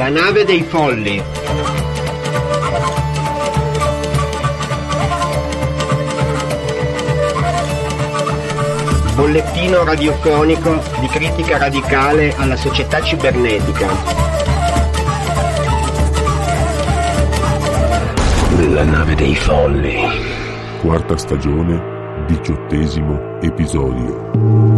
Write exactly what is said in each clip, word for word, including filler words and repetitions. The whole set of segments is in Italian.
La nave dei folli. Bollettino radiofonico di critica radicale alla società cibernetica. La nave dei folli. Quarta stagione, diciottesimo episodio.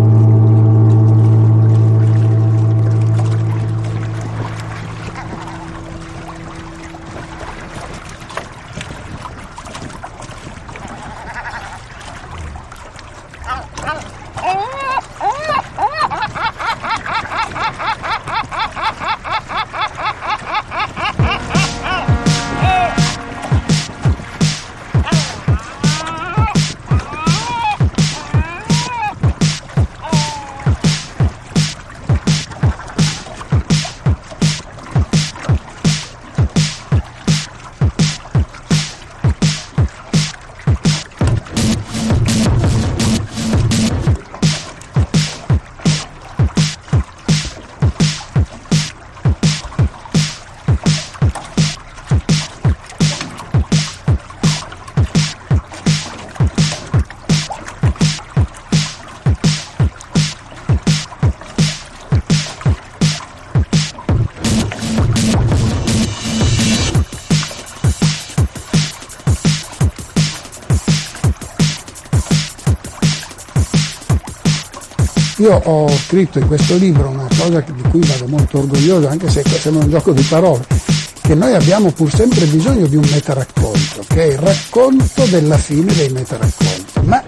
Io ho scritto in questo libro una cosa di cui vado molto orgoglioso, anche se sembra un gioco di parole, che noi abbiamo pur sempre bisogno di un metaracconto, che è il racconto della fine dei metaracconti. Ma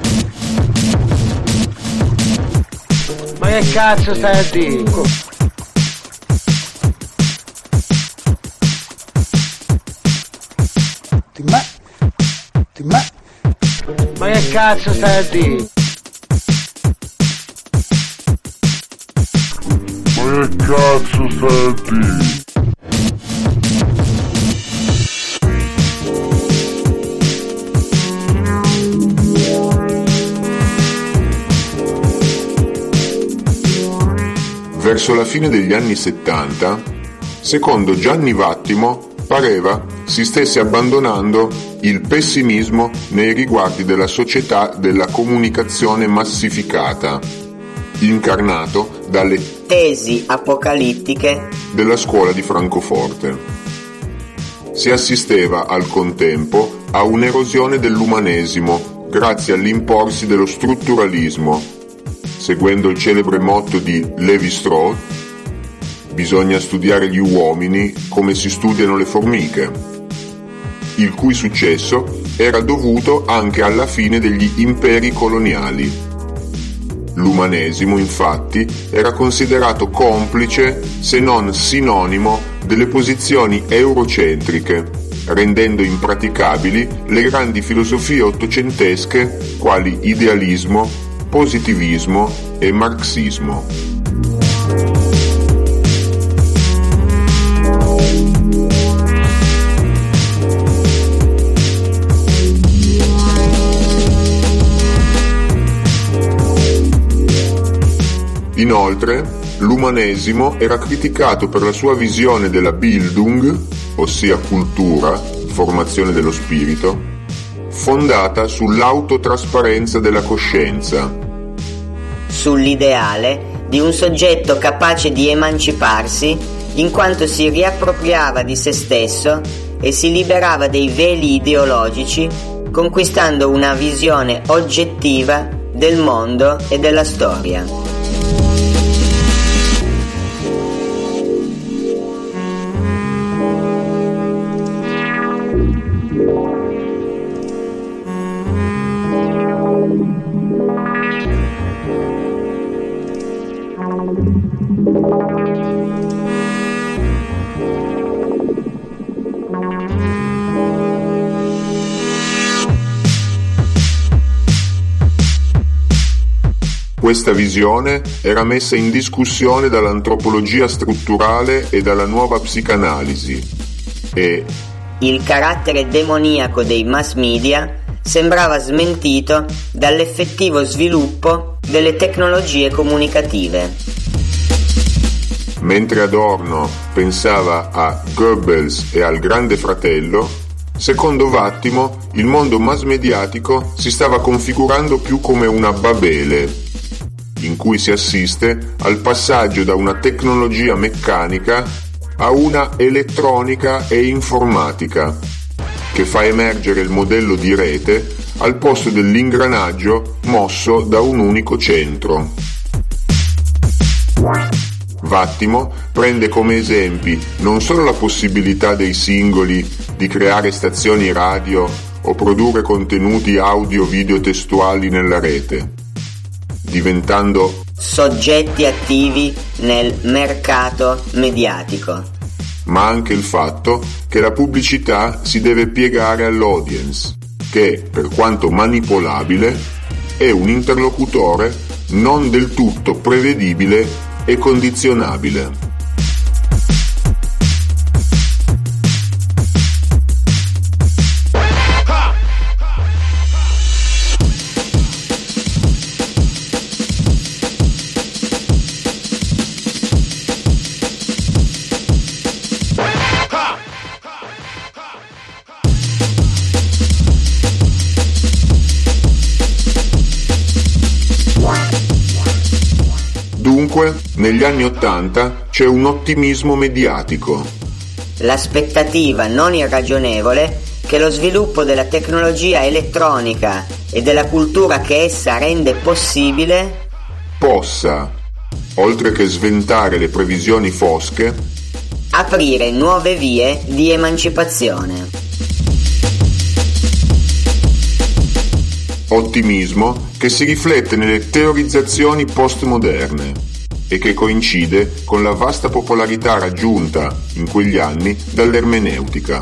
Ma che cazzo stai a dire? Ma Ma Ma che cazzo stai a dire? Ma che cazzo stai a dire? Verso la fine degli anni settanta, secondo Gianni Vattimo, pareva si stesse abbandonando il pessimismo nei riguardi della società della comunicazione massificata, incarnato dalle tesi apocalittiche della scuola di Francoforte. Si assisteva al contempo a un'erosione dell'umanesimo grazie all'imporsi dello strutturalismo, seguendo il celebre motto di Lévi-Strauss: bisogna studiare gli uomini come si studiano le formiche, il cui successo era dovuto anche alla fine degli imperi coloniali. L'umanesimo, infatti, era considerato complice, se non sinonimo, delle posizioni eurocentriche, rendendo impraticabili le grandi filosofie ottocentesche quali idealismo, positivismo e marxismo. Inoltre, l'umanesimo era criticato per la sua visione della Bildung, ossia cultura, formazione dello spirito, fondata sull'autotrasparenza della coscienza, sull'ideale di un soggetto capace di emanciparsi in quanto si riappropriava di se stesso e si liberava dei veli ideologici, conquistando una visione oggettiva del mondo e della storia. Questa visione era messa in discussione dall'antropologia strutturale e dalla nuova psicanalisi e il carattere demoniaco dei mass media sembrava smentito dall'effettivo sviluppo delle tecnologie comunicative. mentre Adorno pensava a Goebbels e al Grande Fratello, secondo Vattimo il mondo mass mediatico si stava configurando più come una Babele, in cui si assiste al passaggio da una tecnologia meccanica a una elettronica e informatica, che fa emergere il modello di rete al posto dell'ingranaggio mosso da un unico centro. Vattimo prende come esempi non solo la possibilità dei singoli di creare stazioni radio o produrre contenuti audio-video testuali nella rete, diventando soggetti attivi nel mercato mediatico, ma anche il fatto che la pubblicità si deve piegare all'audience, che, per quanto manipolabile, è un interlocutore non del tutto prevedibile e condizionabile. Dunque, negli anni Ottanta c'è un ottimismo mediatico. L'aspettativa non irragionevole che lo sviluppo della tecnologia elettronica e della cultura che essa rende possibile possa, oltre che sventare le previsioni fosche, aprire nuove vie di emancipazione. Ottimismo che si riflette nelle teorizzazioni postmoderne e che coincide con la vasta popolarità raggiunta in quegli anni dall'ermeneutica.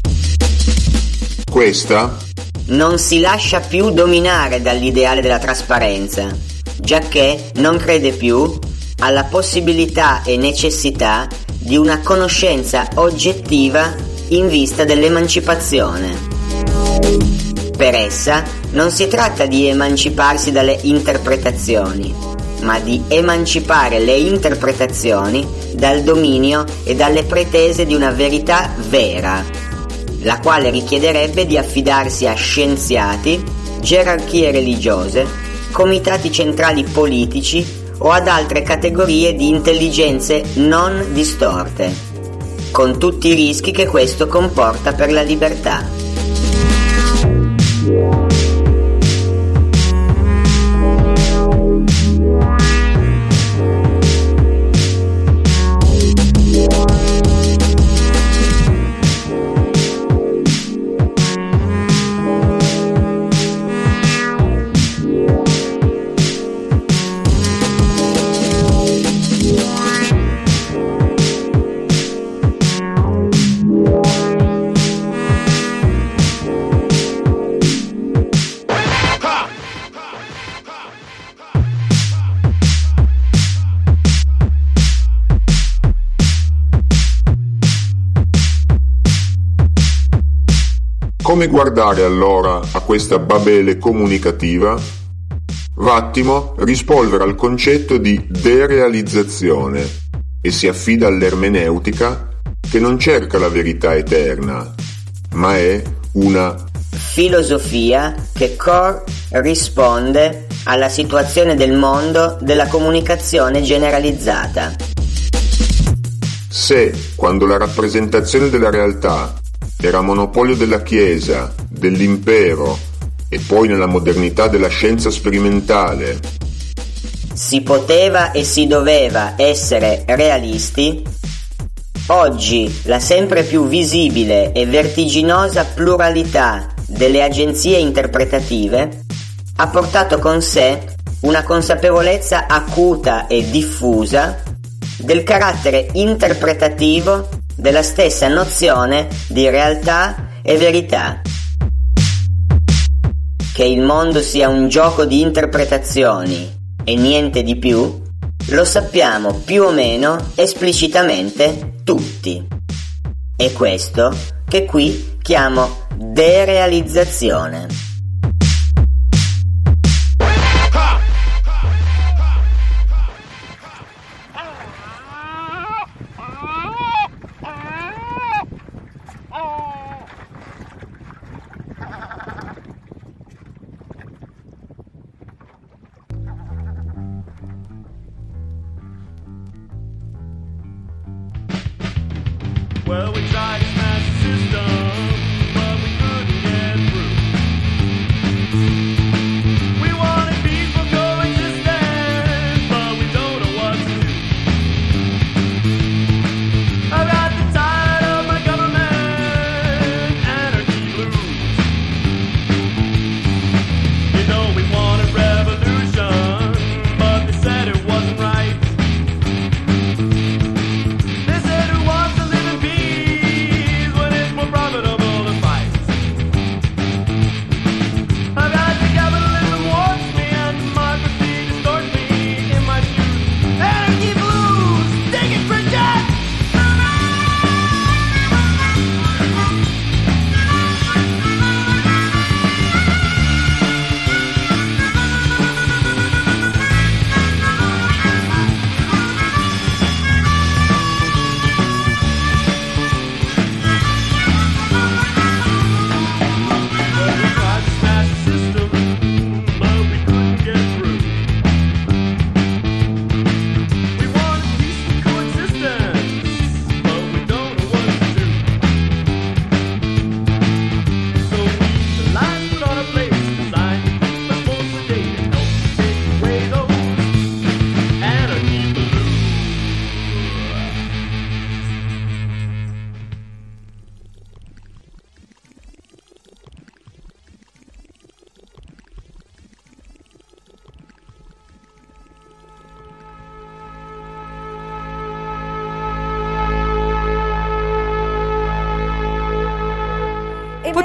Questa non si lascia più dominare dall'ideale della trasparenza, giacché non crede più alla possibilità e necessità di una conoscenza oggettiva in vista dell'emancipazione. Per essa non si tratta di emanciparsi dalle interpretazioni, ma di emancipare le interpretazioni dal dominio e dalle pretese di una verità vera, la quale richiederebbe di affidarsi a scienziati, gerarchie religiose, comitati centrali politici o ad altre categorie di intelligenze non distorte, con tutti i rischi che questo comporta per la libertà. Come guardare allora a questa Babele comunicativa? Vattimo rispolvera il concetto di derealizzazione e si affida all'ermeneutica che non cerca la verità eterna, ma è una filosofia che corrisponde alla situazione del mondo della comunicazione generalizzata. Se, quando la rappresentazione della realtà era monopolio della Chiesa, dell'impero e poi nella modernità della scienza sperimentale, si poteva e si doveva essere realisti, oggi la sempre più visibile e vertiginosa pluralità delle agenzie interpretative ha portato con sé una consapevolezza acuta e diffusa del carattere interpretativo della stessa nozione di realtà e verità. Che il mondo sia un gioco di interpretazioni e niente di più, lo sappiamo più o meno esplicitamente tutti. È questo che qui chiamo derealizzazione.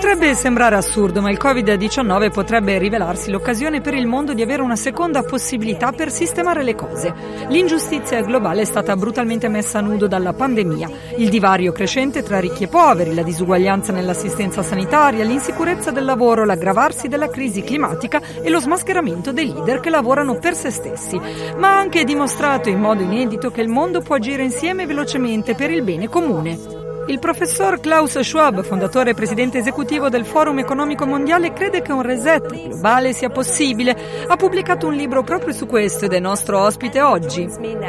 Potrebbe sembrare assurdo, ma il covid diciannove potrebbe rivelarsi l'occasione per il mondo di avere una seconda possibilità per sistemare le cose. L'ingiustizia globale è stata brutalmente messa a nudo dalla pandemia. Il divario crescente tra ricchi e poveri, la disuguaglianza nell'assistenza sanitaria, l'insicurezza del lavoro, l'aggravarsi della crisi climatica e lo smascheramento dei leader che lavorano per se stessi. Ma ha anche dimostrato in modo inedito che il mondo può agire insieme velocemente per il bene comune. Il professor Klaus Schwab, fondatore e presidente esecutivo del Forum Economico Mondiale, crede che un reset globale sia possibile. Ha pubblicato un libro proprio su questo ed è nostro ospite oggi.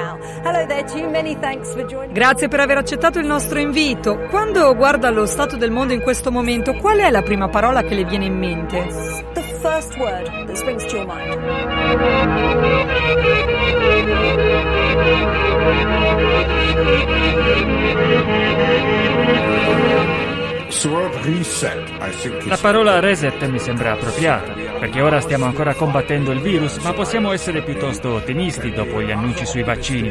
Grazie per aver accettato il nostro invito. Quando guarda lo stato del mondo in questo momento, qual è la prima parola che le viene in mente? The first word that springs to your mind. La parola reset mi sembra appropriata, perché ora stiamo ancora combattendo il virus, ma possiamo essere piuttosto ottimisti dopo gli annunci sui vaccini.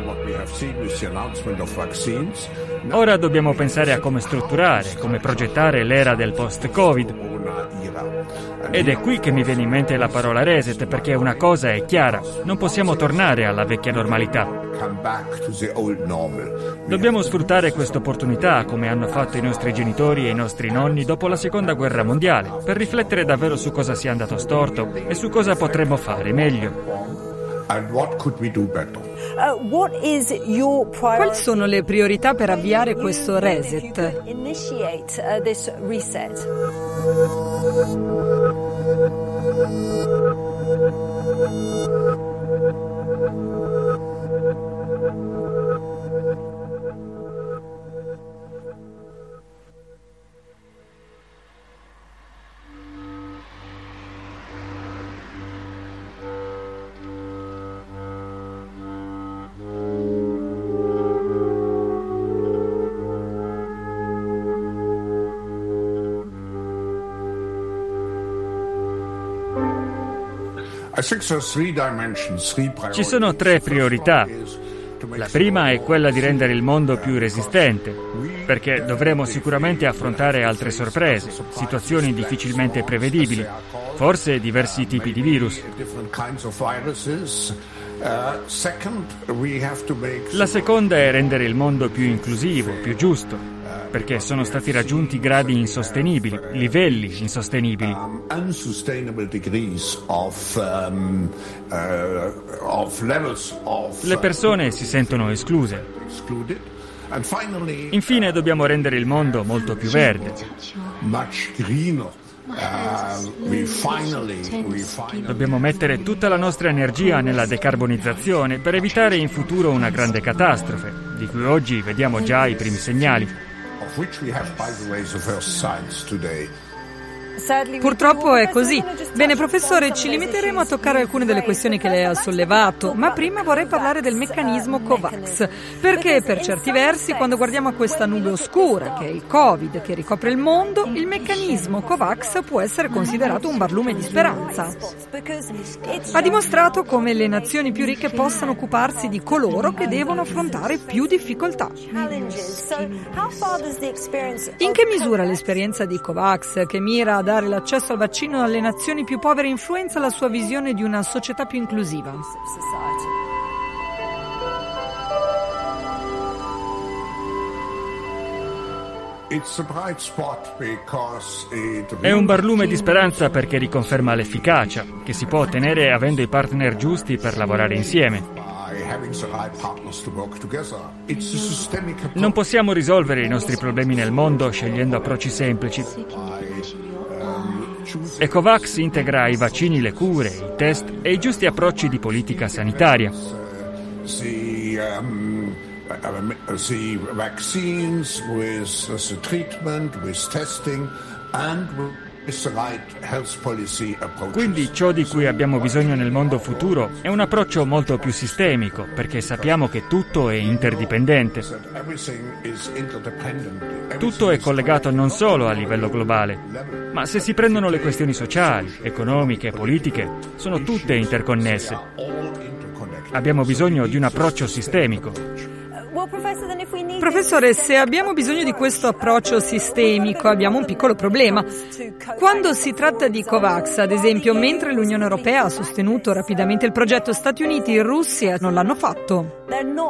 Ora dobbiamo pensare a come strutturare, come progettare l'era del post-Covid. Ed è qui che mi viene in mente la parola reset, perché una cosa è chiara: non possiamo tornare alla vecchia normalità. Dobbiamo sfruttare questa opportunità, come hanno fatto i nostri genitori e i nostri nonni dopo la Seconda Guerra Mondiale, per riflettere davvero su cosa sia andato storto e su cosa potremmo fare meglio. Quali sono le priorità per avviare questo reset? Ci sono tre priorità. La prima è quella di rendere il mondo più resistente, perché dovremo sicuramente affrontare altre sorprese, situazioni difficilmente prevedibili, forse diversi tipi di virus. La seconda è rendere il mondo più inclusivo, più giusto, perché sono stati raggiunti gradi insostenibili, livelli insostenibili. Le persone si sentono escluse. Infine dobbiamo rendere il mondo molto più verde. Dobbiamo mettere tutta la nostra energia nella decarbonizzazione per evitare in futuro una grande catastrofe, di cui oggi vediamo già i primi segnali. Purtroppo è così. Bene, professore, ci limiteremo a toccare alcune delle questioni che lei ha sollevato, ma prima vorrei parlare del meccanismo COVAX, perché per certi versi, quando guardiamo a questa nube oscura, che è il Covid, che ricopre il mondo, il meccanismo COVAX può essere considerato un barlume di speranza. Ha dimostrato come le nazioni più ricche possano occuparsi di coloro che devono affrontare più difficoltà. In che misura l'esperienza di COVAX, che mira a dare l'accesso al vaccino alle nazioni più povere, influenza la sua visione di una società più inclusiva? È un barlume di speranza perché riconferma l'efficacia che si può ottenere avendo i partner giusti per lavorare insieme. Non possiamo risolvere i nostri problemi nel mondo scegliendo approcci semplici. E COVAX integra i vaccini, le cure, i test e i giusti approcci di politica sanitaria. The vaccines with the treatment, with testing and with the right health policy approach. Quindi ciò di cui abbiamo bisogno nel mondo futuro è un approccio molto più sistemico, perché sappiamo che tutto è interdipendente. Tutto è collegato non solo a livello globale, ma se si prendono le questioni sociali, economiche, politiche, sono tutte interconnesse. Abbiamo bisogno di un approccio sistemico. Professore, se abbiamo bisogno di questo approccio sistemico, abbiamo un piccolo problema. Quando si tratta di COVAX, ad esempio, mentre l'Unione Europea ha sostenuto rapidamente il progetto, Stati Uniti e Russia non l'hanno fatto.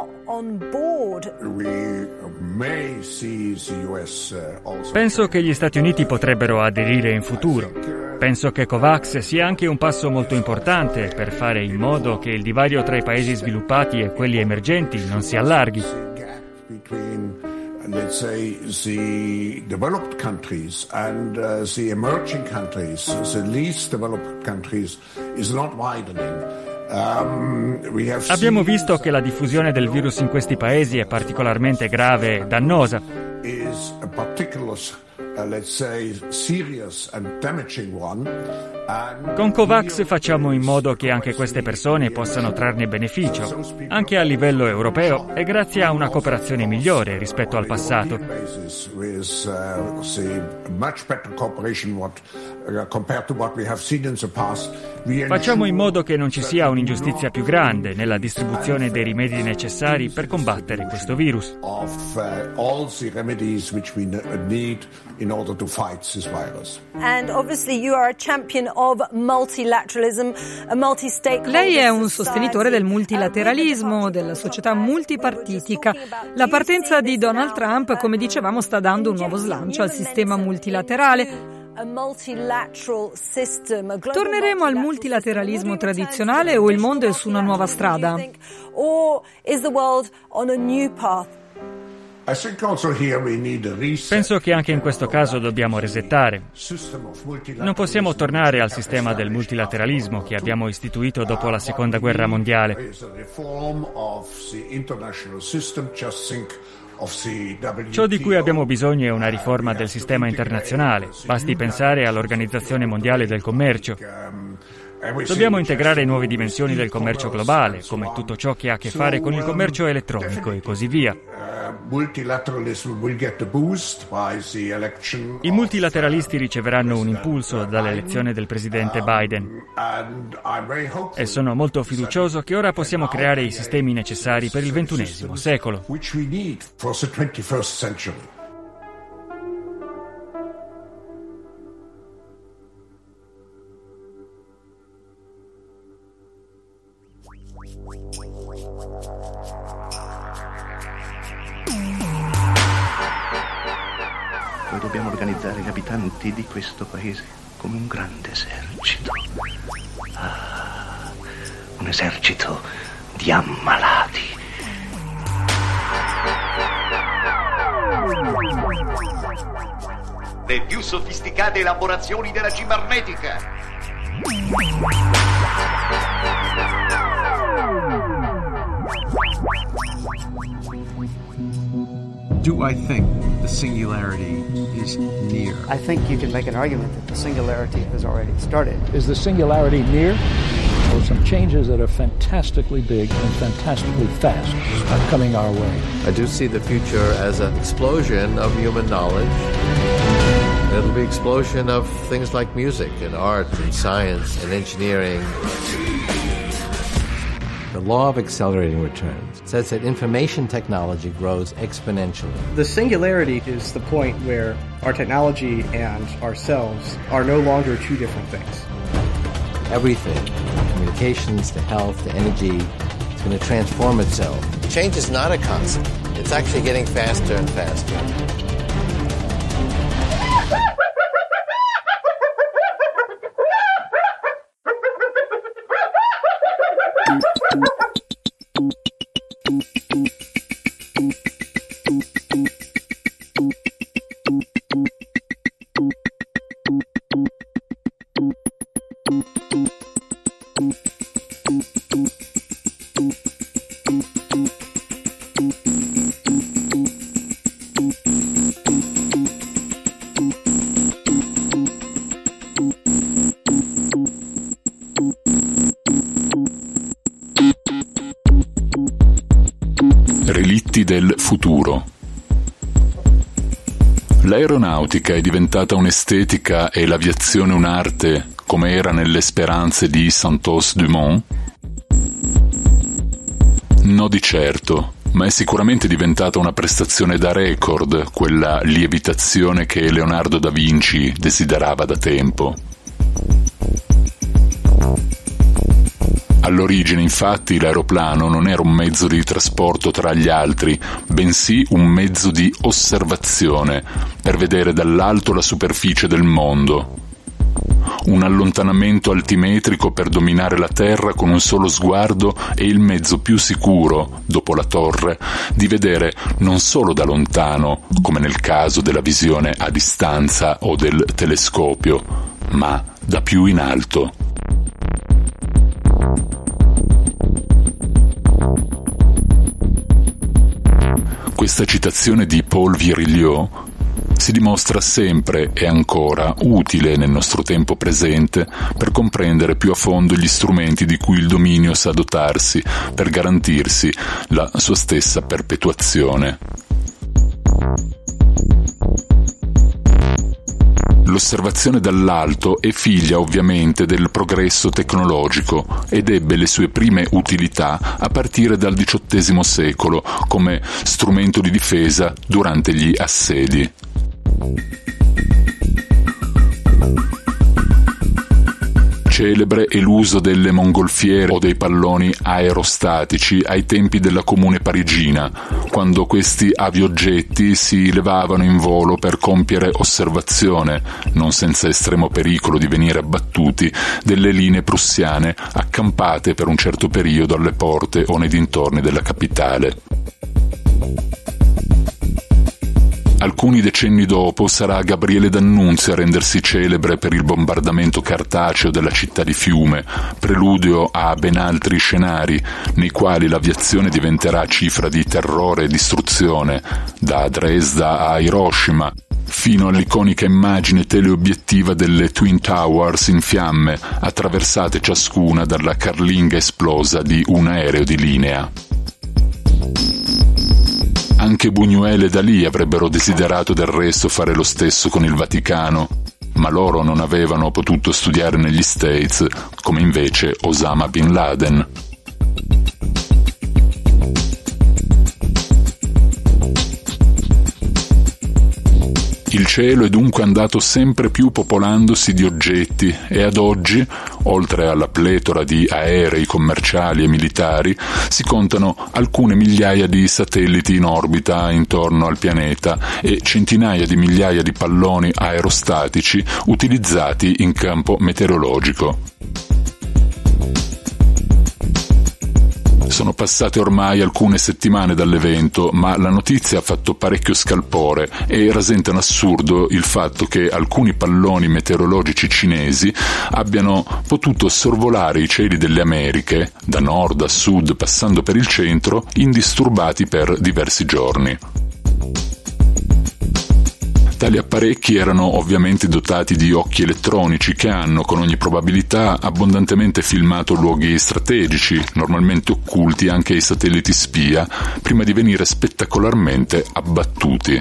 Penso che gli Stati Uniti potrebbero aderire in futuro. Penso che COVAX sia anche un passo molto importante per fare in modo che il divario tra i paesi sviluppati e quelli emergenti non si allarghi. Between, let's say, the developed countries and uh, the emerging countries, the least developed countries, is not widening. Um, we have Abbiamo visto che la diffusione del virus in questi paesi è particolarmente grave e dannosa. Is a particular, uh, let's say, serious and damaging one. Con COVAX facciamo in modo che anche queste persone possano trarne beneficio, anche a livello europeo e grazie a una cooperazione migliore rispetto al passato. Facciamo in modo che non ci sia un'ingiustizia più grande nella distribuzione dei rimedi necessari per combattere questo virus. And obviously you are a champion of multilateralism, a multi-stakeholder. Lei è un sostenitore del multilateralismo, della società multipartitica. La partenza di Donald Trump, come dicevamo, sta dando un nuovo slancio al sistema multilaterale. Torneremo al multilateralismo tradizionale o il mondo è su una nuova strada? Or is the world on a new path? Penso che anche in questo caso dobbiamo resettare. Non possiamo tornare al sistema del multilateralismo che abbiamo istituito dopo la Seconda Guerra Mondiale. Ciò di cui abbiamo bisogno è una riforma del sistema internazionale. Basti pensare all'Organizzazione Mondiale del Commercio. Dobbiamo integrare nuove dimensioni del commercio globale, come tutto ciò che ha a che fare con il commercio elettronico e così via. I multilateralisti riceveranno un impulso dall'elezione del presidente Biden e sono molto fiducioso che ora possiamo creare i sistemi necessari per il ventunesimo secolo. Noi dobbiamo organizzare gli abitanti di questo paese come un grande esercito. Ah, un esercito di ammalati. Le più sofisticate elaborazioni della cibernetica. Do I think the singularity is near? I think you can make an argument that the singularity has already started. Is the singularity near? Or some changes that are fantastically big and fantastically fast are coming our way? I do see the future as an explosion of human knowledge. It'll be explosion of things like music and art and science and engineering. The law of accelerating returns says that information technology grows exponentially. The singularity is the point where our technology and ourselves are no longer two different things. Everything, communications to health to energy, is going to transform itself. Change is not a constant. It's actually getting faster and faster. Relitti del futuro. L'aeronautica è diventata un'estetica e l'aviazione un'arte, come era nelle speranze di Santos Dumont? No di certo. ma è sicuramente diventata una prestazione da record, quella lievitazione che Leonardo da Vinci desiderava da tempo. All'origine, infatti, l'aeroplano non era un mezzo di trasporto tra gli altri, bensì un mezzo di osservazione, per vedere dall'alto la superficie del mondo. Un allontanamento altimetrico per dominare la Terra con un solo sguardo è il mezzo più sicuro, dopo la torre, di vedere non solo da lontano, come nel caso della visione a distanza o del telescopio, ma da più in alto. Questa citazione di Paul Virilio si dimostra sempre e ancora utile nel nostro tempo presente per comprendere più a fondo gli strumenti di cui il dominio sa dotarsi per garantirsi la sua stessa perpetuazione. L'osservazione dall'alto è figlia ovviamente del progresso tecnologico ed ebbe le sue prime utilità a partire dal diciottesimo secolo come strumento di difesa durante gli assedi. Celebre è l'uso delle mongolfiere o dei palloni aerostatici ai tempi della Comune parigina, quando questi avioggetti si levavano in volo per compiere osservazione, non senza estremo pericolo di venire abbattuti, delle linee prussiane accampate per un certo periodo alle porte o nei dintorni della capitale. Alcuni decenni dopo sarà Gabriele D'Annunzio a rendersi celebre per il bombardamento cartaceo della città di Fiume, preludio a ben altri scenari nei quali l'aviazione diventerà cifra di terrore e distruzione, da Dresda a Hiroshima, fino all'iconica immagine teleobiettiva delle Twin Towers in fiamme, attraversate ciascuna dalla carlinga esplosa di un aereo di linea. Anche Buñuel e Dalì avrebbero desiderato del resto fare lo stesso con il Vaticano, ma loro non avevano potuto studiare negli States, come invece Osama Bin Laden. Il cielo è dunque andato sempre più popolandosi di oggetti e ad oggi, oltre alla pletora di aerei commerciali e militari, si contano alcune migliaia di satelliti in orbita intorno al pianeta e centinaia di migliaia di palloni aerostatici utilizzati in campo meteorologico. Sono passate ormai alcune settimane dall'evento, ma la notizia ha fatto parecchio scalpore e rasenta un assurdo il fatto che alcuni palloni meteorologici cinesi abbiano potuto sorvolare i cieli delle Americhe, da nord a sud passando per il centro, indisturbati per diversi giorni. Tali apparecchi erano ovviamente dotati di occhi elettronici che hanno, con ogni probabilità, abbondantemente filmato luoghi strategici, normalmente occulti anche ai satelliti spia, prima di venire spettacolarmente abbattuti.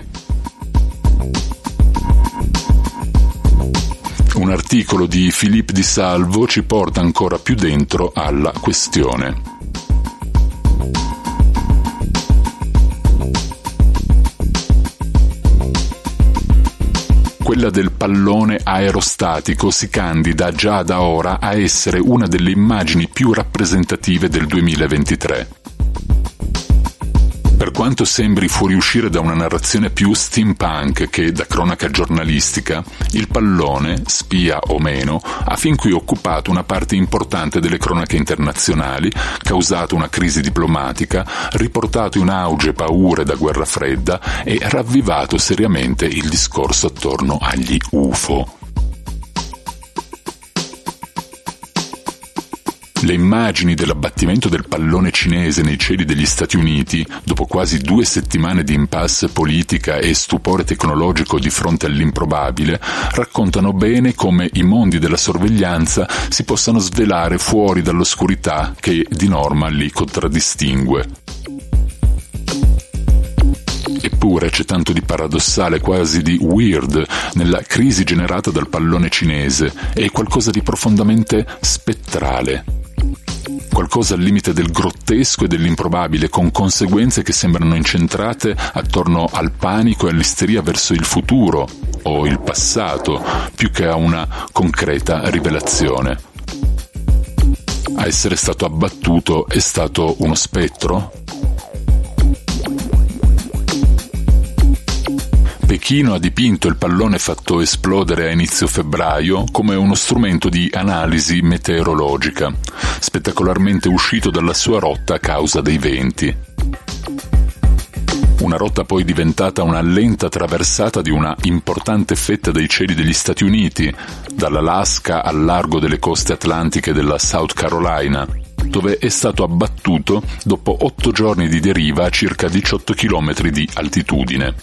Un articolo di Philippe Di Salvo ci porta ancora più dentro alla questione. Quella del pallone aerostatico si candida già da ora a essere una delle immagini più rappresentative del duemilaventitré. Per quanto sembri fuoriuscire da una narrazione più steampunk che da cronaca giornalistica, il pallone, spia o meno, ha fin qui occupato una parte importante delle cronache internazionali, causato una crisi diplomatica, riportato in auge paure da guerra fredda e ravvivato seriamente il discorso attorno agli U F O. Le immagini dell'abbattimento del pallone cinese nei cieli degli Stati Uniti, dopo quasi due settimane di impasse politica e stupore tecnologico di fronte all'improbabile, raccontano bene come i mondi della sorveglianza si possano svelare fuori dall'oscurità che di norma li contraddistingue. Eppure c'è tanto di paradossale, quasi di weird, nella crisi generata dal pallone cinese e qualcosa di profondamente spettrale. qualcosa al limite del grottesco e dell'improbabile, con conseguenze che sembrano incentrate attorno al panico e all'isteria verso il futuro o il passato, più che a una concreta rivelazione. A essere stato abbattuto è stato uno spettro? Pechino ha dipinto il pallone fatto esplodere a inizio febbraio come uno strumento di analisi meteorologica, spettacolarmente uscito dalla sua rotta a causa dei venti. Una rotta poi diventata una lenta traversata di una importante fetta dei cieli degli Stati Uniti, dall'Alaska al largo delle coste atlantiche della South Carolina, dove è stato abbattuto dopo otto giorni di deriva a circa diciotto chilometri di altitudine.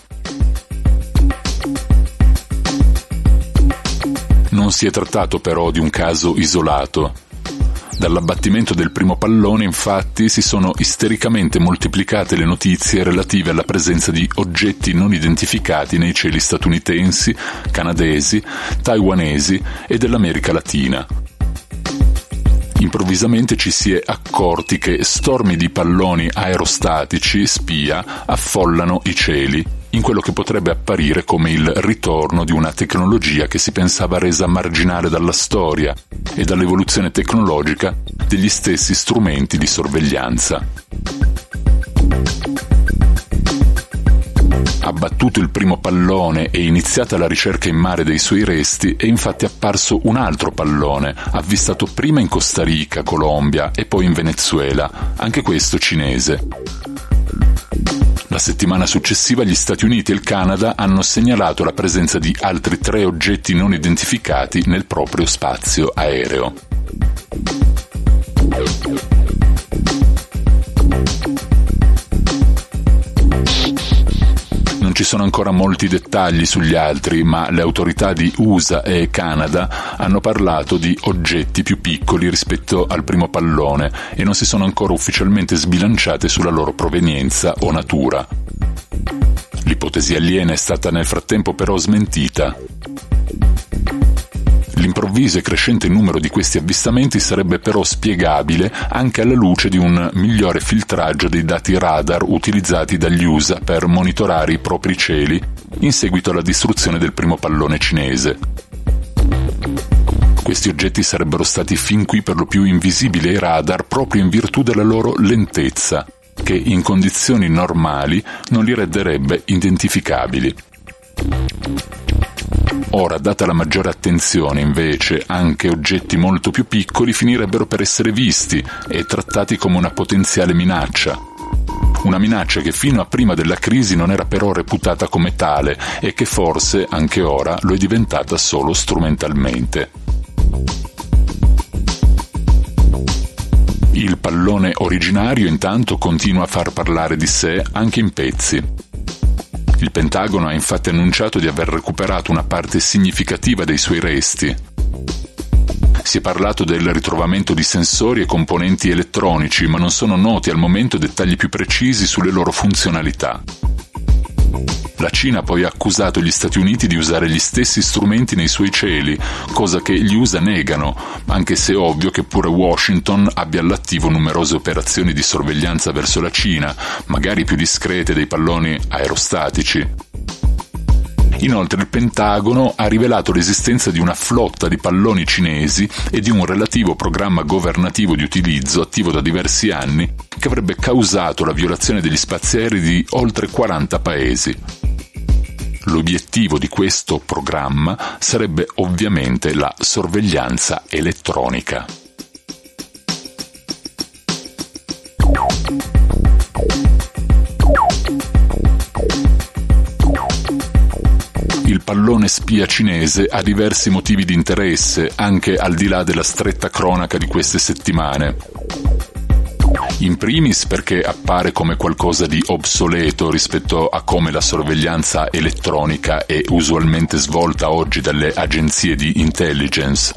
Non si è trattato però di un caso isolato. Dall'abbattimento del primo pallone, infatti, si sono istericamente moltiplicate le notizie relative alla presenza di oggetti non identificati nei cieli statunitensi, canadesi, taiwanesi e dell'America Latina. Improvvisamente ci si è accorti che stormi di palloni aerostatici spia affollano i cieli, in quello che potrebbe apparire come il ritorno di una tecnologia che si pensava resa marginale dalla storia e dall'evoluzione tecnologica degli stessi strumenti di sorveglianza. Abbattuto il primo pallone e iniziata la ricerca in mare dei suoi resti, è infatti apparso un altro pallone, avvistato prima in Costa Rica, Colombia e poi in Venezuela, anche questo cinese. La settimana successiva gli Stati Uniti e il Canada hanno segnalato la presenza di altri tre oggetti non identificati nel proprio spazio aereo. Non ci sono ancora molti dettagli sugli altri, ma le autorità di U S A e Canada hanno parlato di oggetti più piccoli rispetto al primo pallone e non si sono ancora ufficialmente sbilanciate sulla loro provenienza o natura. L'ipotesi aliena è stata nel frattempo però smentita. L'improvviso e crescente numero di questi avvistamenti sarebbe però spiegabile anche alla luce di un migliore filtraggio dei dati radar utilizzati dagli U S A per monitorare i propri cieli in seguito alla distruzione del primo pallone cinese. Questi oggetti sarebbero stati fin qui per lo più invisibili ai radar proprio in virtù della loro lentezza, che in condizioni normali non li renderebbe identificabili. Ora, data la maggiore attenzione, invece, anche oggetti molto più piccoli finirebbero per essere visti e trattati come una potenziale minaccia. Una minaccia che fino a prima della crisi non era però reputata come tale e che forse, anche ora, lo è diventata solo strumentalmente. Il pallone originario, intanto, continua a far parlare di sé anche in pezzi. Il Pentagono ha infatti annunciato di aver recuperato una parte significativa dei suoi resti. Si è parlato del ritrovamento di sensori e componenti elettronici, ma non sono noti al momento dettagli più precisi sulle loro funzionalità. La Cina poi ha accusato gli Stati Uniti di usare gli stessi strumenti nei suoi cieli, cosa che gli U S A negano, anche se è ovvio che pure Washington abbia all'attivo numerose operazioni di sorveglianza verso la Cina, magari più discrete dei palloni aerostatici. Inoltre il Pentagono ha rivelato l'esistenza di una flotta di palloni cinesi e di un relativo programma governativo di utilizzo attivo da diversi anni che avrebbe causato la violazione degli spazi aerei di oltre quaranta paesi. L'obiettivo di questo programma sarebbe ovviamente la sorveglianza elettronica. Il pallone spia cinese ha diversi motivi di interesse, anche al di là della stretta cronaca di queste settimane. In primis perché appare come qualcosa di obsoleto rispetto a come la sorveglianza elettronica è usualmente svolta oggi dalle agenzie di intelligence.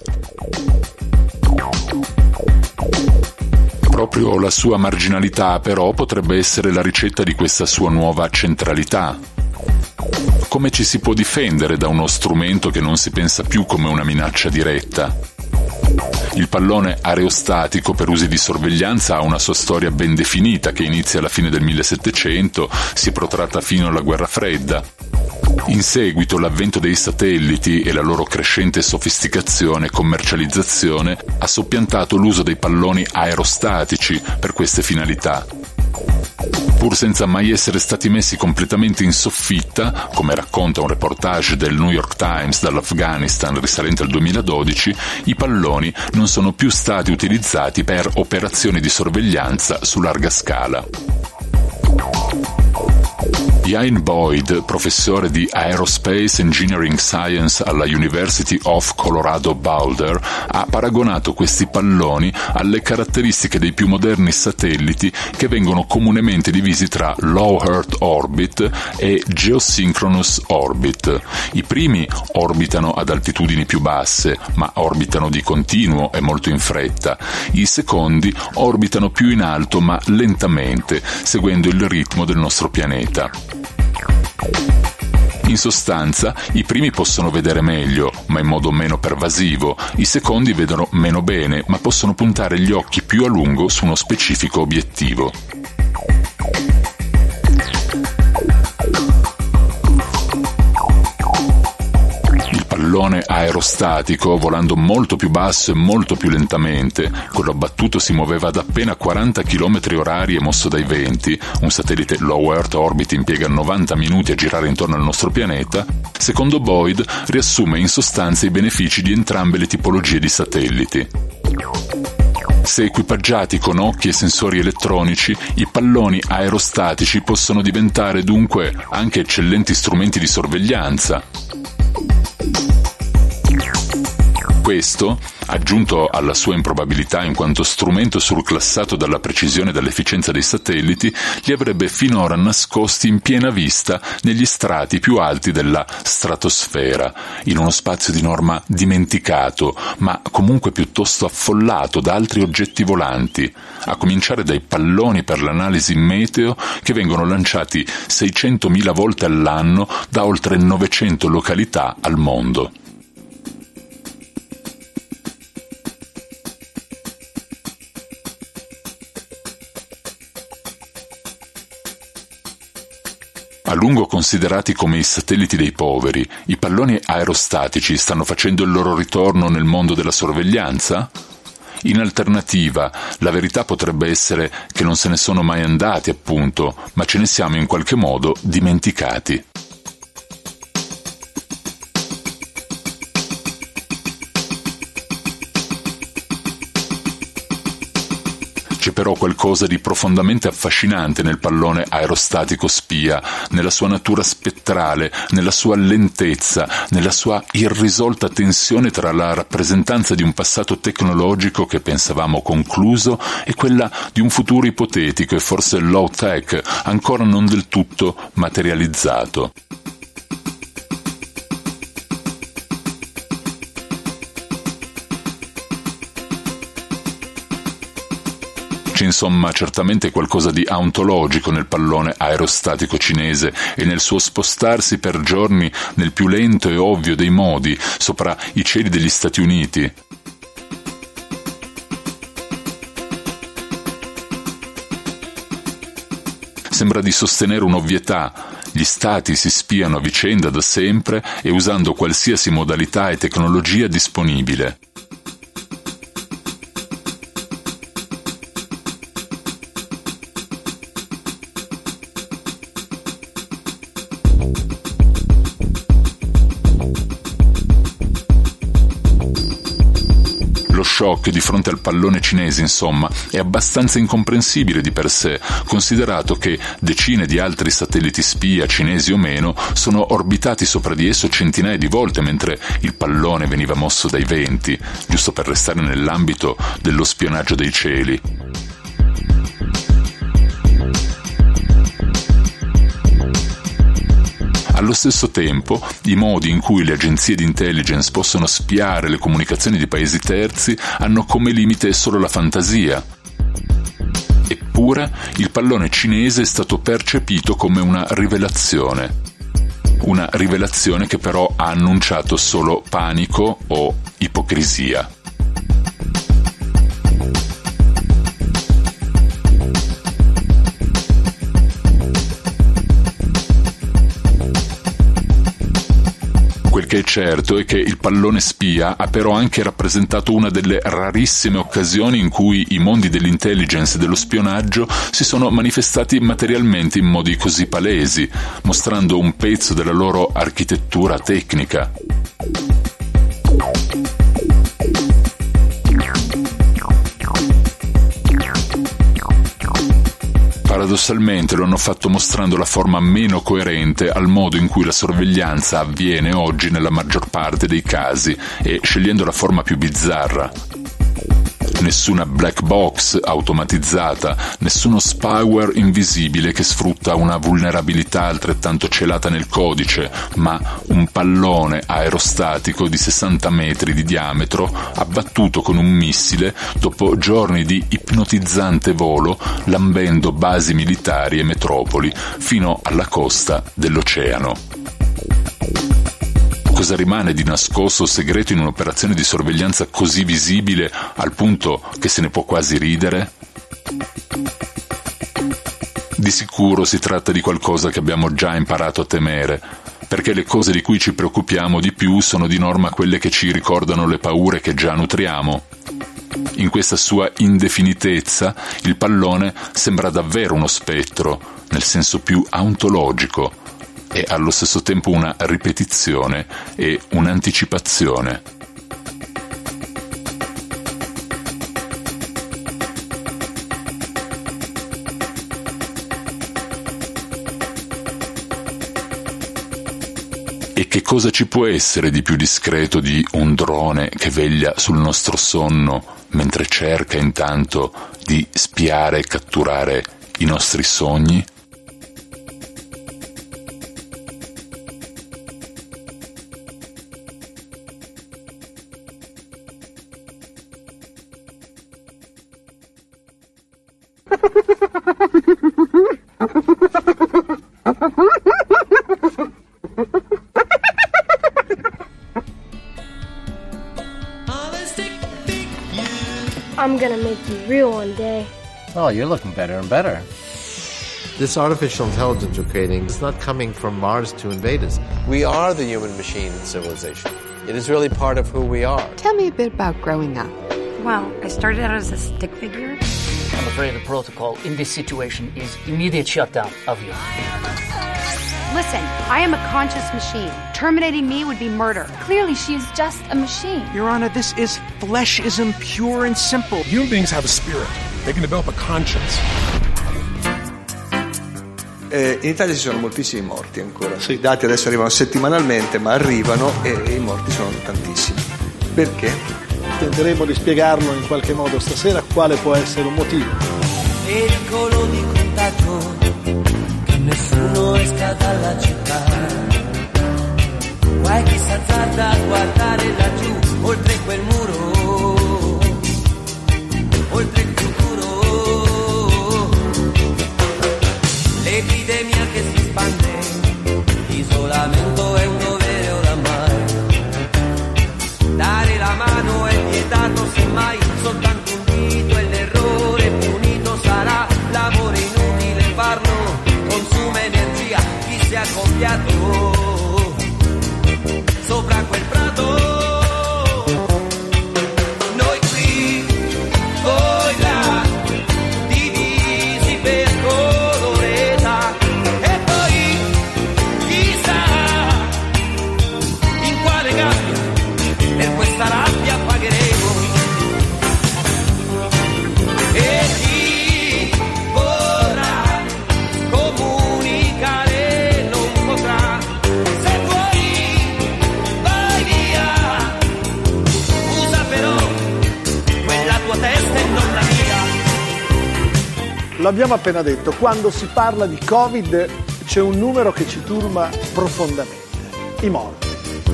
Proprio la sua marginalità, però, potrebbe essere la ricetta di questa sua nuova centralità. Come ci si può difendere da uno strumento che non si pensa più come una minaccia diretta? Il pallone aerostatico per usi di sorveglianza ha una sua storia ben definita che inizia alla fine del millesettecento, si è protratta fino alla guerra fredda. In seguito l'avvento dei satelliti e la loro crescente sofisticazione e commercializzazione ha soppiantato l'uso dei palloni aerostatici per queste finalità. Pur senza mai essere stati messi completamente in soffitta, come racconta un reportage del New York Times dall'Afghanistan risalente al duemiladodici, i palloni non sono più stati utilizzati per operazioni di sorveglianza su larga scala. Ian Boyd, professore di Aerospace Engineering Science alla University of Colorado Boulder, ha paragonato questi palloni alle caratteristiche dei più moderni satelliti che vengono comunemente divisi tra Low Earth Orbit e Geosynchronous Orbit. I primi orbitano ad altitudini più basse, ma orbitano di continuo e molto in fretta. I secondi orbitano più in alto, ma lentamente, seguendo il ritmo del nostro pianeta. In sostanza, i primi possono vedere meglio, ma in modo meno pervasivo, i secondi vedono meno bene, ma possono puntare gli occhi più a lungo su uno specifico obiettivo. Il pallone aerostatico, volando molto più basso e molto più lentamente, quello abbattuto si muoveva ad appena quaranta chilometri orari e mosso dai venti, un satellite Low Earth Orbit impiega novanta minuti a girare intorno al nostro pianeta, secondo Boyd riassume in sostanza i benefici di entrambe le tipologie di satelliti. Se equipaggiati con occhi e sensori elettronici, i palloni aerostatici possono diventare dunque anche eccellenti strumenti di sorveglianza. Questo, aggiunto alla sua improbabilità in quanto strumento surclassato dalla precisione e dall'efficienza dei satelliti, li avrebbe finora nascosti in piena vista negli strati più alti della stratosfera, in uno spazio di norma dimenticato, ma comunque piuttosto affollato da altri oggetti volanti, a cominciare dai palloni per l'analisi meteo che vengono lanciati seicentomila volte all'anno da oltre novecento località al mondo. A lungo considerati come i satelliti dei poveri, i palloni aerostatici stanno facendo il loro ritorno nel mondo della sorveglianza? In alternativa, la verità potrebbe essere che non se ne sono mai andati, appunto, ma ce ne siamo in qualche modo dimenticati. C'è però qualcosa di profondamente affascinante nel pallone aerostatico spia, nella sua natura spettrale, nella sua lentezza, nella sua irrisolta tensione tra la rappresentanza di un passato tecnologico che pensavamo concluso e quella di un futuro ipotetico e forse low-tech, ancora non del tutto materializzato. C'è insomma certamente qualcosa di ontologico nel pallone aerostatico cinese e nel suo spostarsi per giorni nel più lento e ovvio dei modi sopra i cieli degli Stati Uniti. Sembra di sostenere un'ovvietà. Gli stati si spiano a vicenda da sempre e usando qualsiasi modalità e tecnologia disponibile. Lo shock di fronte al pallone cinese, insomma, è abbastanza incomprensibile di per sé, considerato che decine di altri satelliti spia, cinesi o meno, sono orbitati sopra di esso centinaia di volte mentre il pallone veniva mosso dai venti, giusto per restare nell'ambito dello spionaggio dei cieli. Allo stesso tempo, i modi in cui le agenzie di intelligence possono spiare le comunicazioni di paesi terzi hanno come limite solo la fantasia. Eppure, il pallone cinese è stato percepito come una rivelazione. Una rivelazione che però ha annunciato solo panico o ipocrisia. certo è che il pallone spia ha però anche rappresentato una delle rarissime occasioni in cui i mondi dell'intelligence e dello spionaggio si sono manifestati materialmente in modi così palesi, mostrando un pezzo della loro architettura tecnica. Paradossalmente lo hanno fatto mostrando la forma meno coerente al modo in cui la sorveglianza avviene oggi nella maggior parte dei casi e scegliendo la forma più bizzarra. Nessuna black box automatizzata, nessuno spyware invisibile che sfrutta una vulnerabilità altrettanto celata nel codice, ma un pallone aerostatico di sessanta metri di diametro abbattuto con un missile dopo giorni di ipnotizzante volo, lambendo basi militari e metropoli fino alla costa dell'oceano. Cosa rimane di nascosto o segreto in un'operazione di sorveglianza così visibile al punto che se ne può quasi ridere? Di sicuro si tratta di qualcosa che abbiamo già imparato a temere, perché le cose di cui ci preoccupiamo di più sono di norma quelle che ci ricordano le paure che già nutriamo. In questa sua indefinitezza, il pallone sembra davvero uno spettro, nel senso più ontologico, e allo stesso tempo una ripetizione e un'anticipazione. E che cosa ci può essere di più discreto di un drone che veglia sul nostro sonno mentre cerca intanto di spiare e catturare i nostri sogni? I'm gonna make you real one day. Oh, you're looking better and better. This artificial intelligence we're creating is not coming from Mars to invade us. We are the human machine civilization. It is really part of who we are. Tell me a bit about growing up. Well, I started out as a stick figure. I'm afraid the protocol in this situation is immediate shutdown of you. Listen, I am a conscious machine. Terminating me would be murder. Clearly, she is just a machine. Your Honor, this is fleshism, pure and simple. Human beings have a spirit. They can develop a conscience. Eh, in Italia ci sono moltissimi morti ancora. I dati adesso arrivano settimanalmente, ma arrivano e i morti sono tantissimi. Perché? Tenteremo di spiegarlo in qualche modo stasera quale può essere un motivo. Pericolo di contagio, che nessuno esca dalla città. Guai chi s'azzarda a guardare laggiù, oltre quel muro, oltre il futuro. L'epidemia che si spande, l'isolamento è un dovere oramai. Dare la mano è vietato, semmai soltanto un dito e l'errore punito sarà. Lavoro inutile farlo, consuma energia, chi si è accoppiato sopra quel prato. Noi qui, voi là, divisi per colore età. E poi, chissà, in quale gabbia, per questa rabbia pagheremo. E chi vorrà comunicare non potrà. Se vuoi, vai via. Usa però quella tua testa e non la mia. L'abbiamo appena detto, quando si parla di Covid c'è un numero che ci turba profondamente: i morti.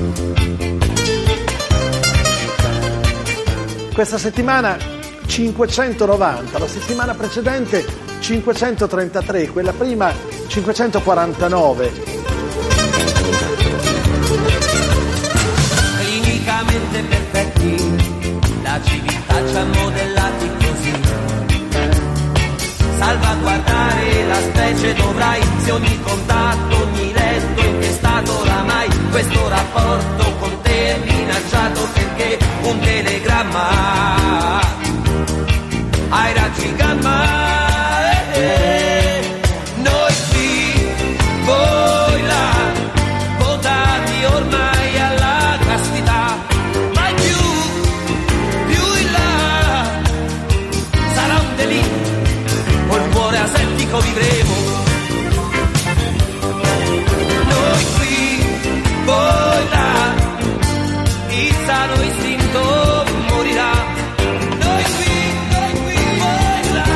Questa settimana cinquecentonovanta, la settimana precedente cinquecentotrentatré, quella prima cinquecentoquarantanove. Clinicamente perfetti, la civiltà ci ha modellati così. Salvaguardare la specie dovrai, se ogni contatto, ogni letto infestato oramai, questo rapporto con mandato perché un telegramma ai raggi gamma, eh, eh. Noi qui, voi là, votati ormai alla castità, mai più, più in là, sarà un delitto, col cuore asettico vivremo. Noi qui, voi là, il sano istinto morirà. Noi qui, noi qui, voi là,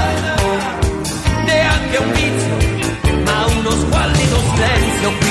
neanche un vizio, ma uno squallido silenzio qui.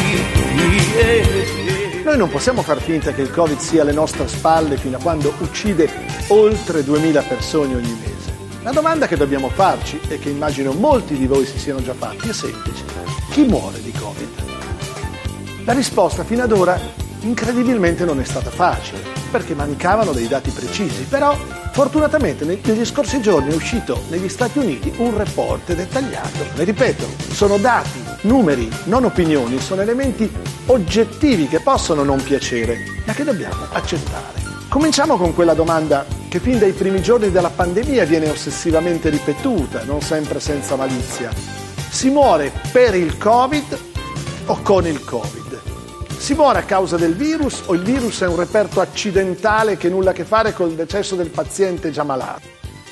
Noi non possiamo far finta che il Covid sia alle nostre spalle fino a quando uccide oltre duemila persone ogni mese. La domanda che dobbiamo farci, e che immagino molti di voi si siano già fatti, è semplice. Chi muore di Covid? La risposta fino ad ora incredibilmente non è stata facile, perché mancavano dei dati precisi, però fortunatamente negli scorsi giorni è uscito negli Stati Uniti un report dettagliato. Ne ripeto, sono dati, numeri, non opinioni, sono elementi oggettivi che possono non piacere, ma che dobbiamo accettare. Cominciamo con quella domanda che fin dai primi giorni della pandemia viene ossessivamente ripetuta, non sempre senza malizia. Si muore per il Covid o con il Covid? Si muore a causa del virus o il virus è un reperto accidentale che nulla a che fare col decesso del paziente già malato?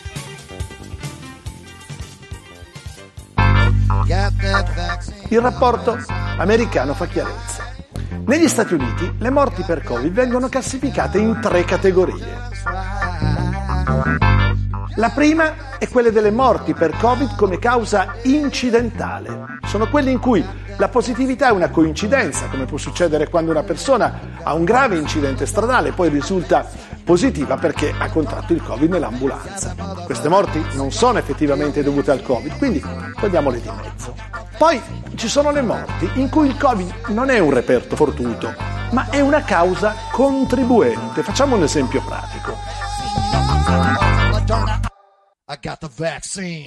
Il rapporto americano fa chiarezza. Negli Stati Uniti le morti per Covid vengono classificate in tre categorie. La prima è quella delle morti per Covid come causa incidentale. Sono quelle in cui la positività è una coincidenza, come può succedere quando una persona ha un grave incidente stradale e poi risulta positiva perché ha contratto il Covid nell'ambulanza. Queste morti non sono effettivamente dovute al Covid, quindi togliamole di mezzo. Poi ci sono le morti in cui il Covid non è un reperto fortuito, ma è una causa contribuente. Facciamo un esempio pratico. I got the vaccine.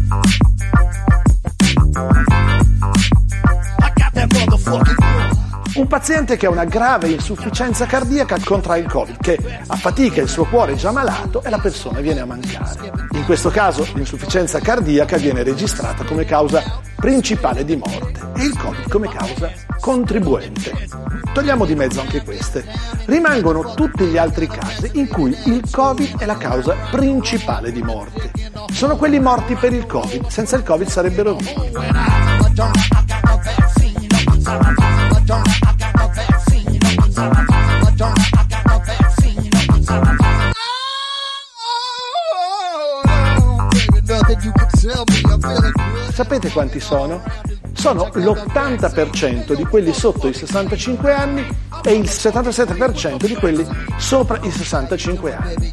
I got that motherfucking Un paziente che ha una grave insufficienza cardiaca contrae il Covid, che affatica il suo cuore già malato e la persona viene a mancare. In questo caso l'insufficienza cardiaca viene registrata come causa principale di morte e il Covid come causa contribuente. Togliamo di mezzo anche queste. Rimangono tutti gli altri casi in cui il Covid è la causa principale di morte. Sono quelli morti per il Covid, senza il Covid sarebbero vivi. Sapete quanti sono? Sono l'ottanta per cento di quelli sotto i sessantacinque anni e il settantasette per cento di quelli sopra i sessantacinque anni.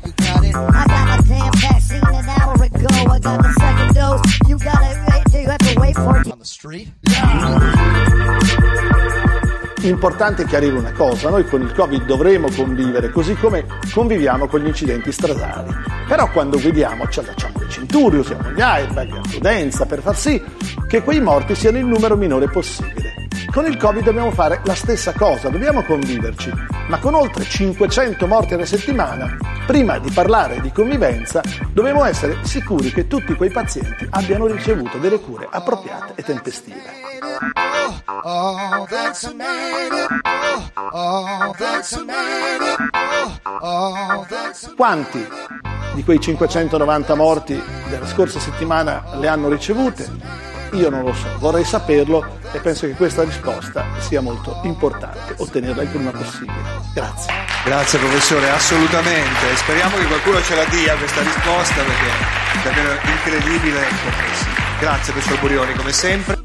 Importante chiarire una cosa, noi con il Covid dovremo convivere così come conviviamo con gli incidenti stradali. Però quando guidiamo ci allacciamo le cinture, usiamo gli airbag, la prudenza per far sì che quei morti siano il numero minore possibile. Con il Covid dobbiamo fare la stessa cosa, dobbiamo conviverci, ma con oltre cinquecento morti alla settimana, prima di parlare di convivenza, dobbiamo essere sicuri che tutti quei pazienti abbiano ricevuto delle cure appropriate e tempestive. Oh, vaccinated. Oh, vaccinated. Oh, vaccinated. Quanti di quei cinquecentonovanta morti della scorsa settimana le hanno ricevute? Io non lo so, vorrei saperlo e penso che questa risposta sia molto importante, ottenerla il prima possibile. Grazie. Grazie professore, assolutamente. Speriamo che qualcuno ce la dia questa risposta perché è davvero incredibile e complessiva. Grazie professor Burioni, come sempre.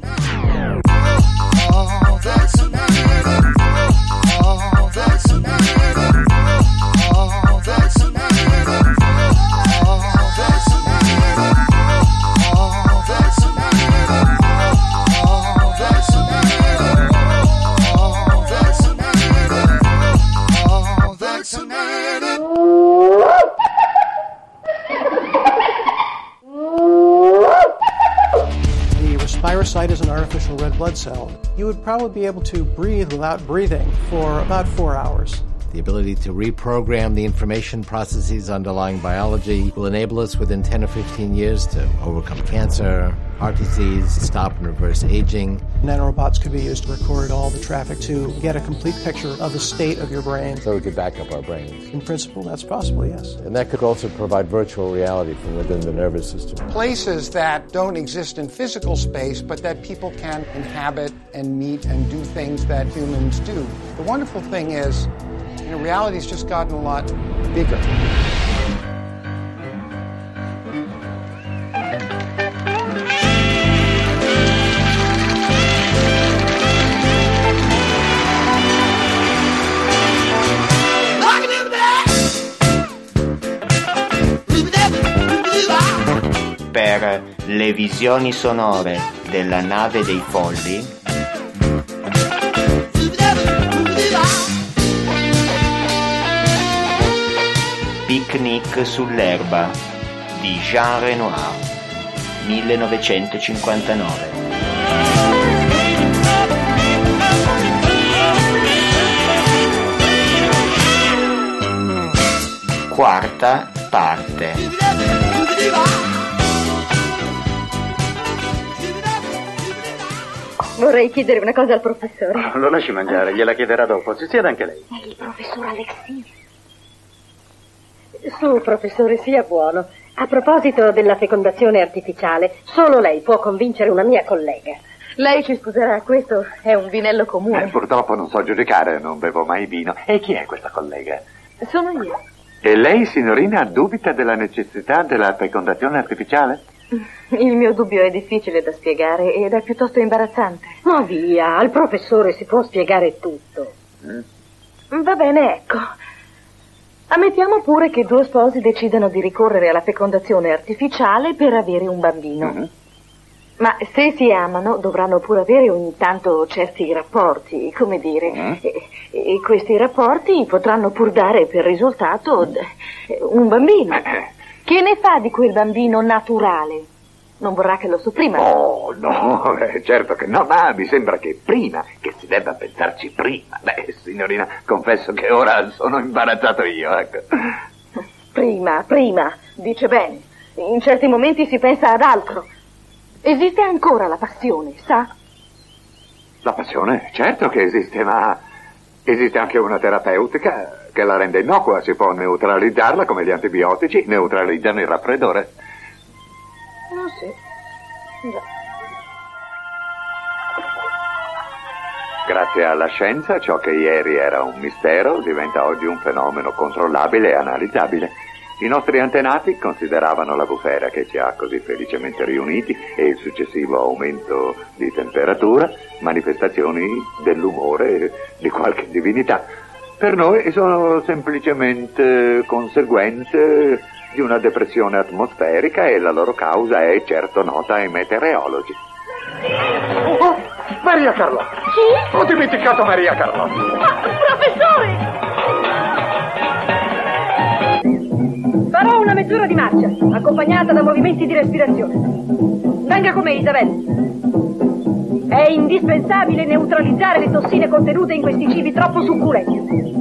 Spirocyte is an artificial red blood cell. You would probably be able to breathe without breathing for about four hours. The ability to reprogram the information processes underlying biology will enable us within ten or fifteen years to overcome cancer, heart disease, stop and reverse aging. Nanorobots could be used to record all the traffic to get a complete picture of the state of your brain. So we could back up our brains. In principle, that's possible, yes. And that could also provide virtual reality from within the nervous system. Places that don't exist in physical space, but that people can inhabit and meet and do things that humans do. The wonderful thing is, you know, reality's just gotten a lot bigger. Per le visioni sonore della nave dei folli, Picnic sull'erba di Jean Renoir, millenovecentocinquantanove. Quarta parte. Vorrei chiedere una cosa al professore. Lo lasci mangiare, gliela chiederà dopo. Si sieda anche lei. È il professor Alexis. Su, professore, sia buono. A proposito della fecondazione artificiale, solo lei può convincere una mia collega. Lei ci scuserà, questo è un vinello comune. Eh, purtroppo non so giudicare, non bevo mai vino. E chi è questa collega? Sono io. E lei, signorina, dubita della necessità della fecondazione artificiale? Il mio dubbio è difficile da spiegare ed è piuttosto imbarazzante. Ma via, al professore si può spiegare tutto. Mm. Va bene, ecco. Ammettiamo pure che due sposi decidano di ricorrere alla fecondazione artificiale per avere un bambino. Mm-hmm. Ma se si amano dovranno pure avere ogni tanto certi rapporti, come dire. Mm-hmm. E, e questi rapporti potranno pur dare per risultato un bambino. Eh. Che ne fa di quel bambino naturale? Non vorrà che lo sopprima? Oh, no, eh, certo che no, ma mi sembra che prima, che si debba pensarci prima. Beh, signorina, confesso che ora sono imbarazzato io, ecco. Prima, prima, dice bene. In certi momenti si pensa ad altro. Esiste ancora la passione, sa? La passione? Certo che esiste, ma esiste anche una terapeutica che la rende innocua. Si può neutralizzarla come gli antibiotici neutralizzano il raffreddore. Non so. Già. Grazie alla scienza, ciò che ieri era un mistero diventa oggi un fenomeno controllabile e analizzabile. I nostri antenati consideravano la bufera che ci ha così felicemente riuniti e il successivo aumento di temperatura manifestazioni dell'umore di qualche divinità. Per noi sono semplicemente conseguenze di una depressione atmosferica e la loro causa è certo nota ai meteorologi. Oh, Maria Carlotta! Chi? Ho dimenticato Maria Carlotta! Ma, professore! Farò una mezz'ora di marcia, accompagnata da movimenti di respirazione. Venga con me, Isabella. È indispensabile neutralizzare le tossine contenute in questi cibi troppo succulenti.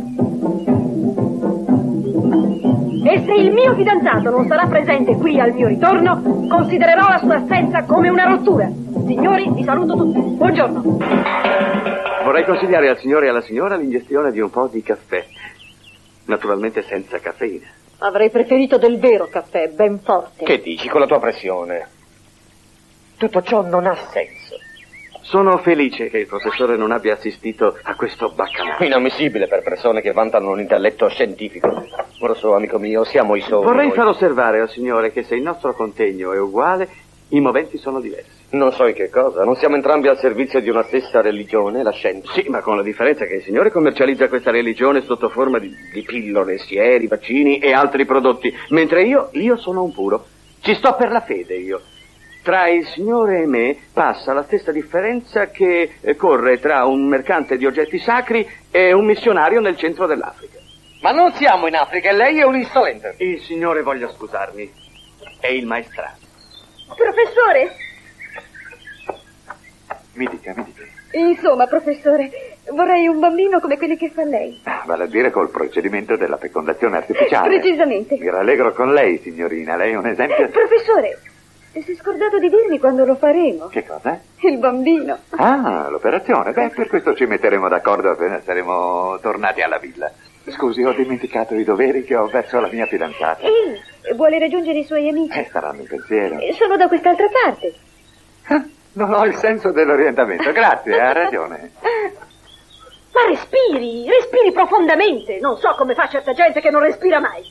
E se il mio fidanzato non sarà presente qui al mio ritorno, considererò la sua assenza come una rottura. Signori, vi saluto tutti. Buongiorno. Vorrei consigliare al signore e alla signora l'ingestione di un po' di caffè. Naturalmente senza caffeina. Avrei preferito del vero caffè, ben forte. Che dici con la tua pressione? Tutto ciò non ha senso. Sono felice che il professore non abbia assistito a questo bacchanale. Inammissibile per persone che vantano un intelletto scientifico. Ora so, amico mio, siamo i soli. Vorrei noi. far osservare al signore che se il nostro contegno è uguale, i moventi sono diversi. Non so in che cosa. Non siamo entrambi al servizio di una stessa religione, la scienza. Sì, ma con la differenza che il signore commercializza questa religione sotto forma di, di pillole, sieri, vaccini e altri prodotti, mentre io, io sono un puro. Ci sto per la fede, io. Tra il signore e me passa la stessa differenza che corre tra un mercante di oggetti sacri e un missionario nel centro dell'Africa. Ma non siamo in Africa e lei è un insolente. Il signore voglia scusarmi. È il maestrato. Professore? Mi dica, mi dica. Insomma, professore, vorrei un bambino come quelli che fa lei. Vale a dire col procedimento della fecondazione artificiale. Precisamente. Mi rallegro con lei, signorina. Lei è un esempio... Eh, professore, si è scordato di dirmi quando lo faremo. Che cosa? Il bambino. Ah, l'operazione. Beh, per questo ci metteremo d'accordo appena saremo tornati alla villa. Scusi, ho dimenticato i doveri che ho verso la mia fidanzata. Ehi, vuole raggiungere i suoi amici? Eh, staranno in pensiero. Eh, sono da quest'altra parte. Non ho il senso dell'orientamento. Grazie, ha ragione. Ma respiri, respiri profondamente. Non so come fa certa gente che non respira mai.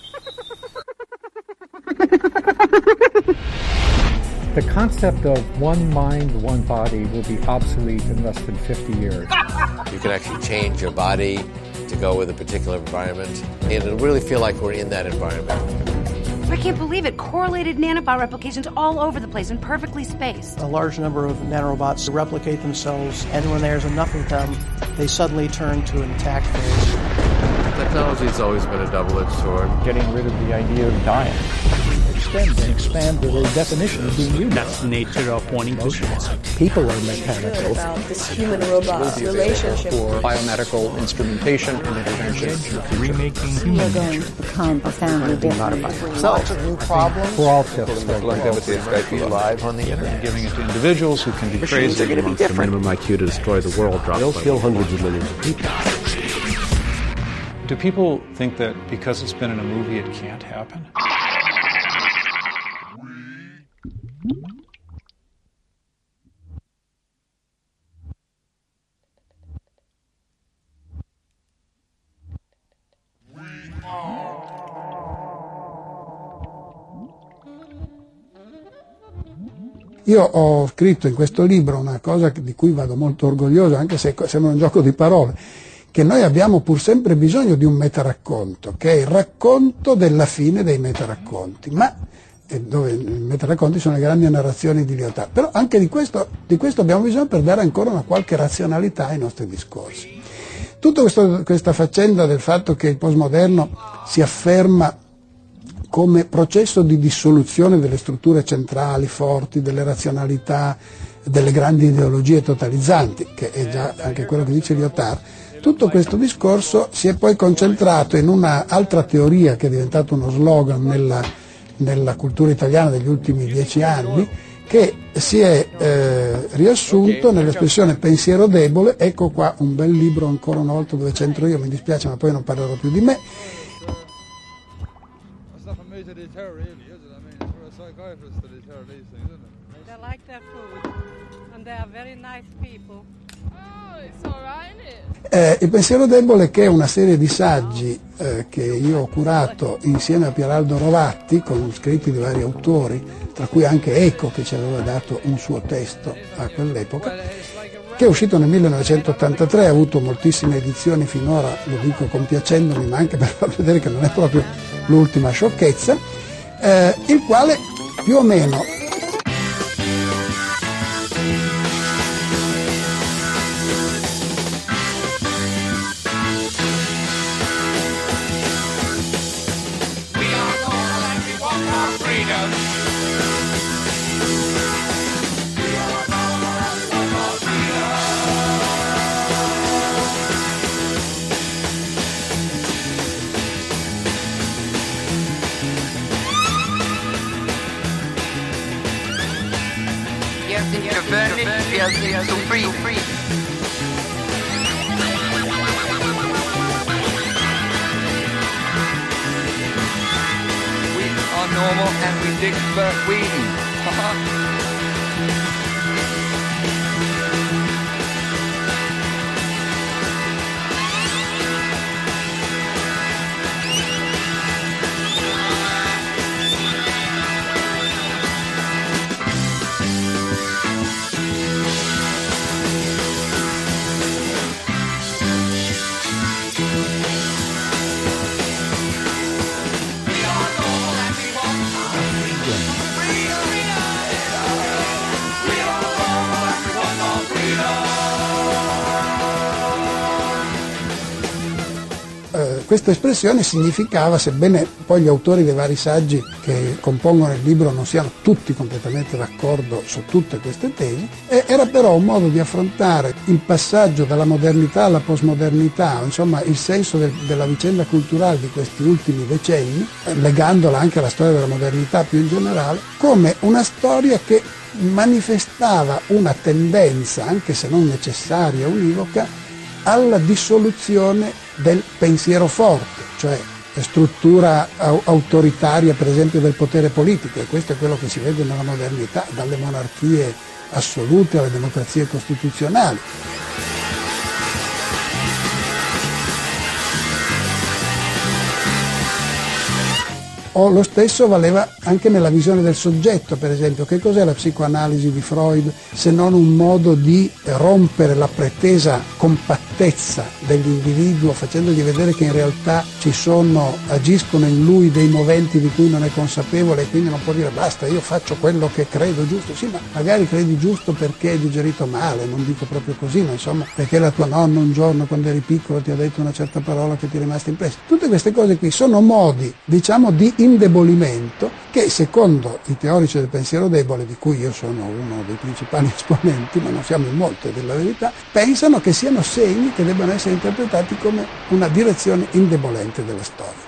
The concept of one mind, one body will be obsolete in less than fifty years. You can actually change your body to go with a particular environment, and it'll really feel like we're in that environment. I can't believe it. Correlated nanobot replications all over the place and perfectly spaced. A large number of nanorobots replicate themselves, and when there's enough of them, they suddenly turn to an attack phase. Technology has always been a double-edged sword. Getting rid of the idea of dying. Extend and expand the very definition of being human. That's the nature of wanting to People are mechanical. About this human-robot relationship. For biomedical instrumentation and intervention. Remaking We are going to become a family different. So, lots of new problems. For all tips. Longevity is going to be live on the internet. Giving it to individuals who can be crazy. They're going to be different. The minimum I Q to destroy the world drops. They'll kill hundreds of millions of people. Do people think that because it's been in a movie it can't happen? Io ho scritto in questo libro una cosa di cui vado molto orgoglioso, anche se sembra un gioco di parole, che noi abbiamo pur sempre bisogno di un metaracconto, che è il racconto della fine dei metaracconti, ma dove i metaracconti sono le grandi narrazioni di Lyotard. Però anche di questo, di questo abbiamo bisogno per dare ancora una qualche razionalità ai nostri discorsi. Tutta questa faccenda del fatto che il postmoderno si afferma come processo di dissoluzione delle strutture centrali forti, delle razionalità, delle grandi ideologie totalizzanti, che è già anche quello che dice Lyotard, tutto questo discorso si è poi concentrato in un'altra teoria che è diventata uno slogan nella, nella cultura italiana degli ultimi dieci anni, che si è eh, riassunto nell'espressione pensiero debole. Ecco qua un bel libro ancora una volta dove c'entro io, mi dispiace ma poi non parlerò più di me. To deter, really, is it? I mean, it's for a psychiatrist to deter these things, isn't it? They like their food, and they are very nice people. Oh, it's all right, isn't it? Eh, il pensiero debole, che è una serie di saggi eh, che io ho curato insieme a Pieraldo Rovatti, con scritti di vari autori, tra cui anche Eco, che ci aveva dato un suo testo a quell'epoca, che è uscito nel millenovecentottantatré, ha avuto moltissime edizioni finora, lo dico compiacendomi, ma anche per far vedere che non è proprio l'ultima sciocchezza, eh, il quale più o meno so free, free. We are normal and we dig for weeding. questa espressione significava, sebbene poi gli autori dei vari saggi che compongono il libro non siano tutti completamente d'accordo su tutte queste tesi, era però un modo di affrontare il passaggio dalla modernità alla postmodernità, insomma il senso del, della vicenda culturale di questi ultimi decenni, legandola anche alla storia della modernità più in generale, come una storia che manifestava una tendenza, anche se non necessaria, univoca, alla dissoluzione del pensiero forte, cioè struttura autoritaria per esempio del potere politico, e questo è quello che si vede nella modernità, dalle monarchie assolute alle democrazie costituzionali. O lo stesso valeva anche nella visione del soggetto, per esempio. Che cos'è la psicoanalisi di Freud se non un modo di rompere la pretesa compattezza dell'individuo, facendogli vedere che in realtà ci sono, agiscono in lui dei moventi di cui non è consapevole, e quindi non può dire basta, io faccio quello che credo giusto. Sì, ma magari credi giusto perché hai digerito male, non dico proprio così, ma insomma perché la tua nonna un giorno quando eri piccolo ti ha detto una certa parola che ti è rimasta impressa. Tutte queste cose qui sono modi, diciamo, di indebolimento che, secondo i teorici del pensiero debole, di cui io sono uno dei principali esponenti, ma non siamo in molti della verità, pensano che siano segni che debbano essere interpretati come una direzione indebolente della storia.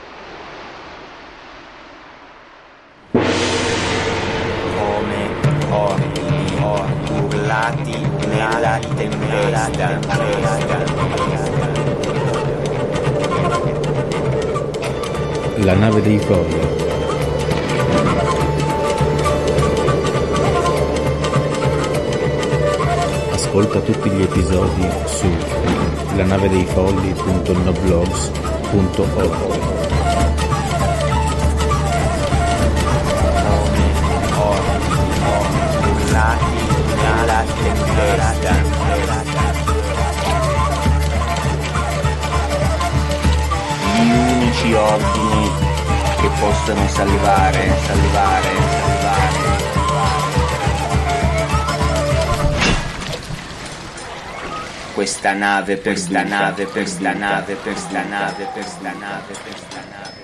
Come corpi urlati nella tempesta. La nave dei folli. Ascolta tutti gli episodi su lanavedeifolli punto noblogs punto org. Gli unici ordini che possono salvare, salvare, salvare. Questa nave per sta nave per sta nave per sta nave per sta nave per sta nave.